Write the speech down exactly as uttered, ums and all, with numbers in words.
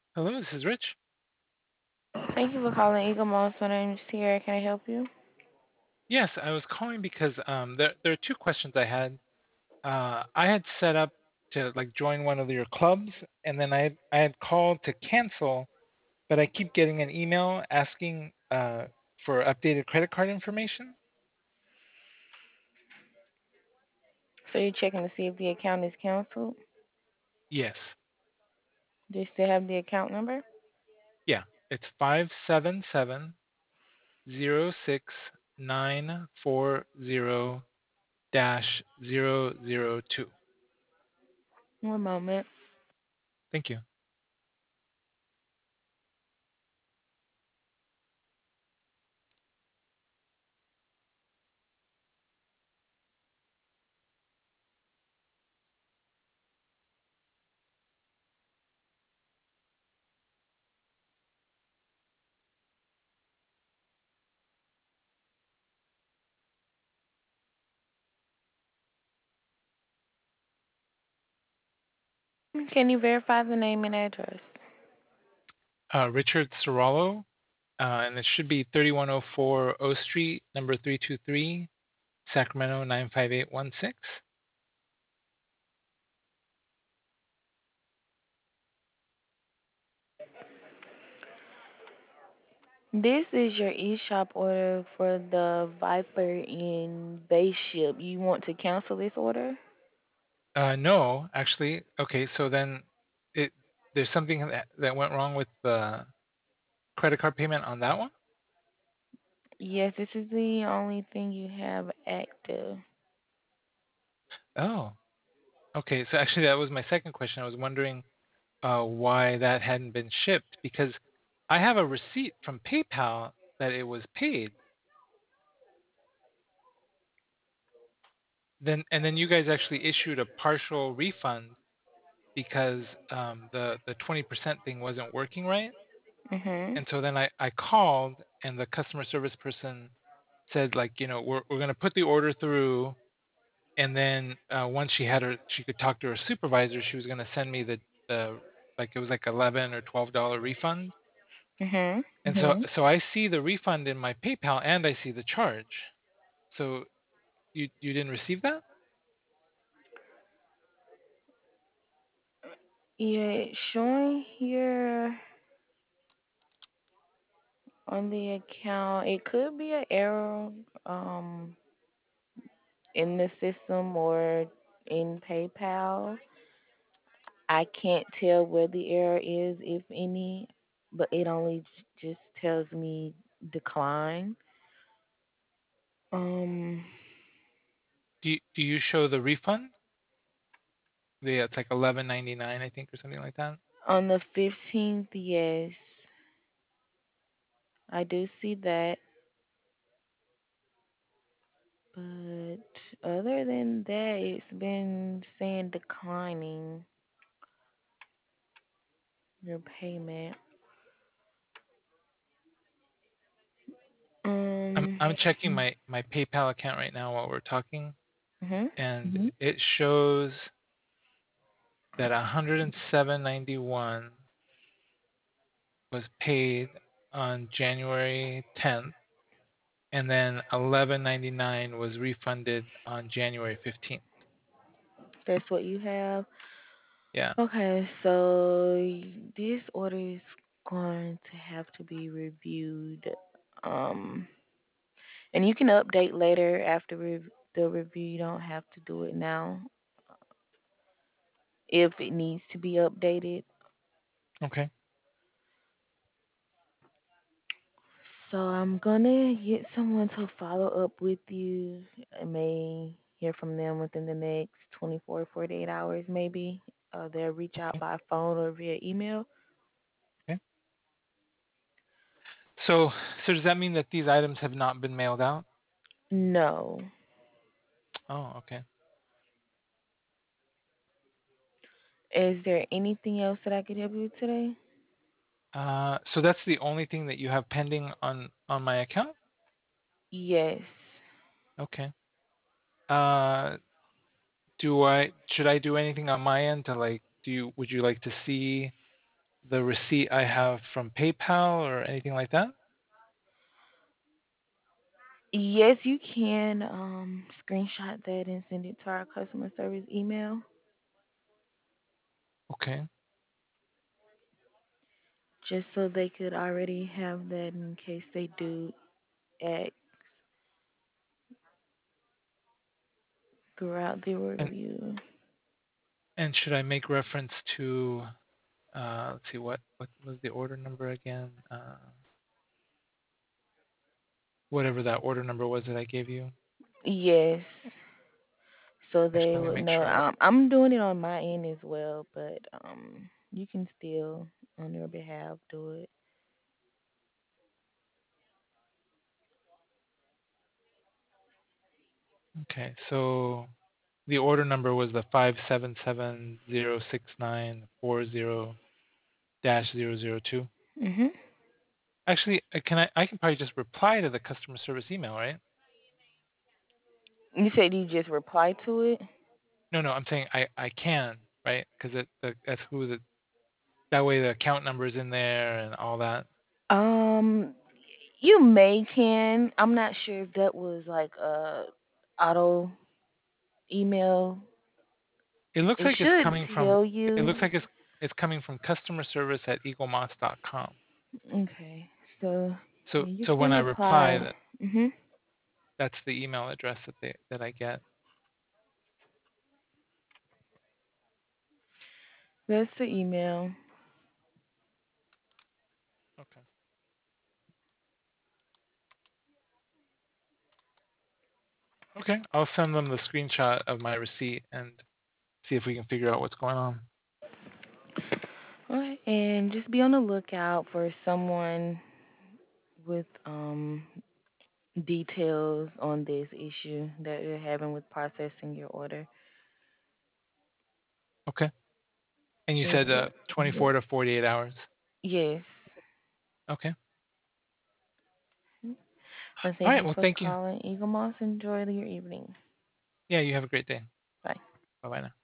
Hello, this is Rich. Thank you for calling Eagle Moss. My name is Sierra. Can I help you? Yes, I was calling because um, there there are two questions I had. Uh, I had set up to like join one of your clubs, and then I had, I had called to cancel, but I keep getting an email asking uh, for updated credit card information. So you're checking to see if the account is canceled? Yes, Do you still have the account number? yeah, it's five seven seven zero six nine four zero dash zero zero two. One moment. Thank you. Can you verify the name and address? Uh, Richard Serralo, uh, and it should be thirty-one oh four O Street, number three two three, Sacramento nine five eight one six. This is your eShop order for the Viper in Base Ship. You want to cancel this order? Uh, no, actually, okay, so then it there's something that, that went wrong with the credit card payment on that one? Yes, this is the only thing you have active. Oh, okay. So actually, that was my second question. I was wondering uh, why that hadn't been shipped because I have a receipt from PayPal that it was paid. Then and then you guys actually issued a partial refund because um, the the twenty percent thing wasn't working right. Mhm. And so then I I called and the customer service person said like, you know, we're we're gonna put the order through, and then uh, once she had her she could talk to her supervisor, she was gonna send me the the like it was like eleven or twelve dollar refund. Mhm. And so Mhm. so I see the refund in my PayPal and I see the charge. So you you didn't receive that? Yeah, it's showing here on the account. It could be an error. Um, in the system or in PayPal. I can't tell where the error is, if any, but it only j- just tells me decline. Um, Do you, do you show the refund? Yeah, it's like eleven ninety-nine, I think, or something like that. on the fifteenth, yes, I do see that. But other than that, it's been saying declining your payment. I'm Um, I'm checking my my PayPal account right now while we're talking, mhm. and Mhm. it shows that one hundred seven ninety-one was paid on January tenth, and then eleven ninety-nine was refunded on January fifteenth. That's what you have. Yeah. Okay, so y- this order is going to have to be reviewed. Um, and you can update later after rev- the review. You don't have to do it now if it needs to be updated. Okay. So I'm gonna get someone to follow up with you. I may hear from them within the next twenty-four, forty-eight hours, maybe. Uh, they'll reach out Okay. by phone or via email. Okay. So so does that mean that these items have not been mailed out? No. Oh, okay. Is there anything else that I could help you with today? Uh, so that's the only thing that you have pending on on my account? Yes. Okay. Uh, do I should I do anything on my end to like do you would you like to see the receipt I have from PayPal or anything like that? Yes, you can um, screenshot that and send it to our customer service email, Okay. just so they could already have that in case they do act throughout the And review. and should I make reference to uh let's see what what was the order number again? Uh whatever that order number was that I gave you. Yes, so I just they want to would make know. sure. Um, I'm doing it on my end as well, but um, you can still, on your behalf, do it. Okay, so the order number was the five seven seven zero six nine four zero dash zero zero two. Mhm. Actually, uh, can I I can probably just reply to the customer service email, right? You said you just reply to it. No, no, I'm saying I I can, right? Because it the, that's who the that way the account number is in there and all that. Um, you may can. I'm not sure if that was like a auto email. It looks It like it's should coming from tell it you. looks like it's it's coming from customer service at eaglemoss dot com. Okay, so So yeah, you so when can I reply, reply. that Mhm. that's the email address that they that I get. That's the email. Okay. Okay, I'll send them the screenshot of my receipt and see if we can figure out what's going on. Alright, and just be on the lookout for someone with um details on this issue that you're having with processing your order. Okay. And you It said will. uh, twenty-four to forty-eight hours. Yes. Okay. Well, All thank right. you Well, for thank you. calling Eagle Moss. Enjoy your evening. Yeah, you have a great day. Bye. Bye bye now.